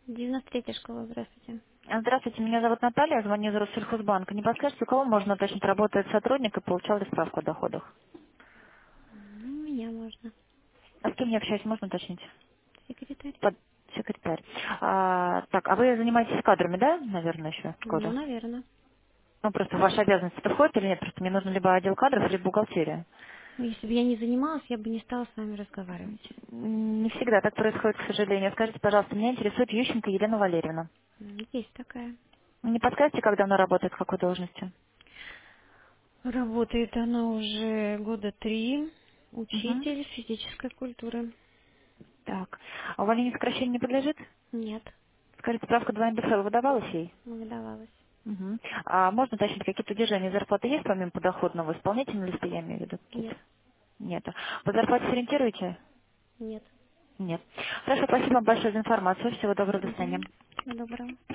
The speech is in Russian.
93-я школа, здравствуйте. Здравствуйте, меня зовут Наталья, звоню из Россельхозбанка. Не подскажете, у кого можно уточнить, работает сотрудник и получал ли справку о доходах? Ну, меня можно. А с кем я общаюсь, можно уточнить? Секретарь? Под секретарь. Так, а вы занимаетесь кадрами, да, наверное, еще Ну, тоже? наверное. Ну, просто в ваши обязанности подходит или нет? Просто мне нужно либо отдел кадров, либо бухгалтерия. Ну, если бы я не занималась, я бы не стала с вами разговаривать. Не всегда так происходит, к сожалению. Скажите, пожалуйста, меня интересует Ющенко Елена Валерьевна. Есть такая. Не подскажете, как давно работает, в какой должности? Работает она уже года 3. Угу. Учитель физической культуры. Так. А увольнение сокращения не подлежит? Нет, Скажите, справка 2 НДФЛ выдавалась ей? не выдавалась. Мгм. А можно уточнить, какие-то удержания зарплаты есть помимо подоходного исполнительного листа, я имею в виду какие-то? Нет, Нет. По зарплате сориентируете? нет. Нет. Хорошо, спасибо вам большое за информацию. Всего доброго, до Угу. свидания. Всего доброго.